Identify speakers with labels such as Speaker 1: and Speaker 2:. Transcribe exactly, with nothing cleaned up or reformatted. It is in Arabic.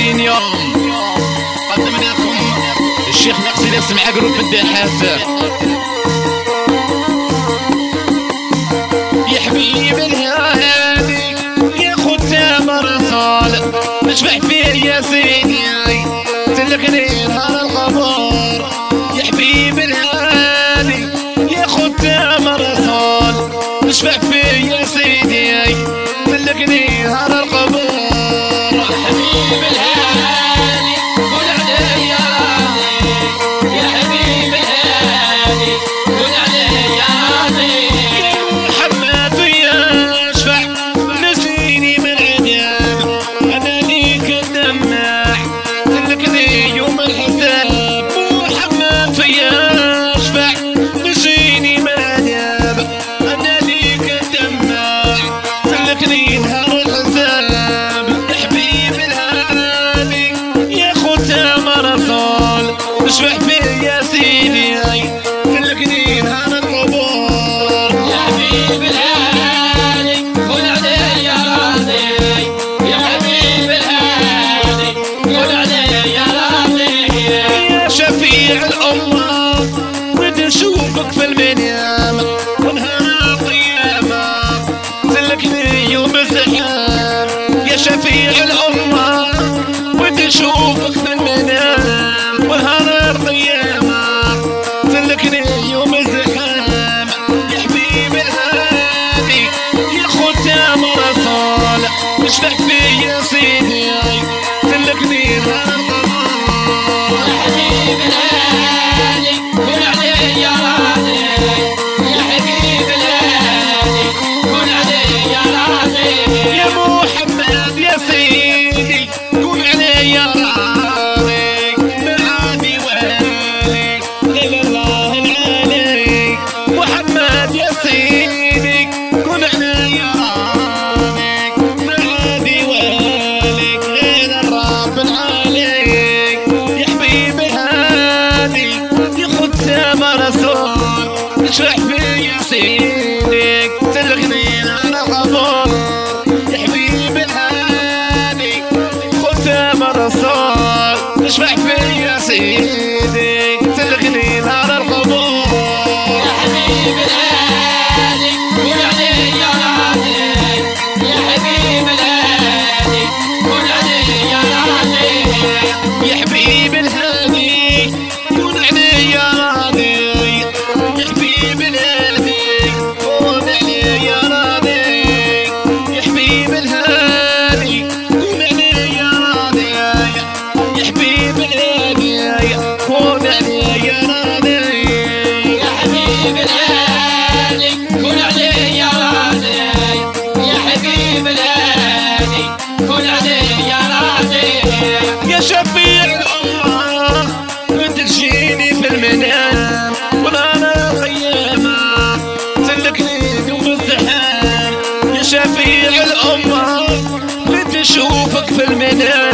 Speaker 1: ثلاثين يوم قدمنا لكم الشيخ نقصي يسمع قلوب الدحات. يا حبيب الهادي يا ختام الرسول نشفع فيه يا سيدي تلقني نهار القبور. يا حبيب الهادي يا ختام الرسول نشفع فيه يا سيدي تلقني نهار القبور.
Speaker 2: يا حبيب الهادي قول علي يا راضي، يا حبيب الهادي قول علي يا راضي.
Speaker 1: محمد يشفع نسيني من عذاب انا ليك الدمع تلقني يوم الحساب. محمد يشفع نسيني من عذاب انا ليك الدمع تلقني نهار الحساب. نشفع فيه يا سيدي تلقني نهار القبور.
Speaker 2: يا حبيب الهادي قول علي يا راضي، يا حبيب الهادي قول علي يا راضي.
Speaker 1: يا شفيع الأمة ودي نشوفك في المنام ونهار القيامة تلقني يوم الزحام. يا شفيع الأمة ودي نشوفك في المنام ونهار القيامة تلقني يوم الزحام. يا حبيب الهادي يا ختام الرسول نشفع فيه يا سيدي تلقني نهار القبور.
Speaker 2: يا حبيب الهادي قول علي يا راضي، يا حبيب الهادي قول علي يا راضي.
Speaker 1: يا محمد يا سيدي قول علي يا راضي بالعادي والي غير الله العلي. محمد يا سيدي قول علي يا راضي بالعادي والي غير الرب العلي. يا حبيب الهادي يا ختام الرسول نشفع فيه يا سيدي تلقني نهار القبور. يا حبيب الهادي ختام الرسول نشفع فيه يا سيدي تلقني نهار القبور.
Speaker 2: يا حبيب الهادي قول علي يا راضي، يا حبيب الهادي قول علي يا راضي.
Speaker 1: يا حبيب الهادي قول علي يا راضي، يا حبيب الهادي قول علي يا راضي. يا حبيب الهادي قول علي يا راضي، يا حبيب الهادي قول علي يا راضي.
Speaker 2: يا حبيب الهادي قول علي يا راضي، يا حبيب الهادي قول علي يا راضي.
Speaker 1: يا شفيع الأمة وتجيني في المنام ونهار القيامة تلقني يوم الزحام. يا شفيع الأمة وتشوفك في المنام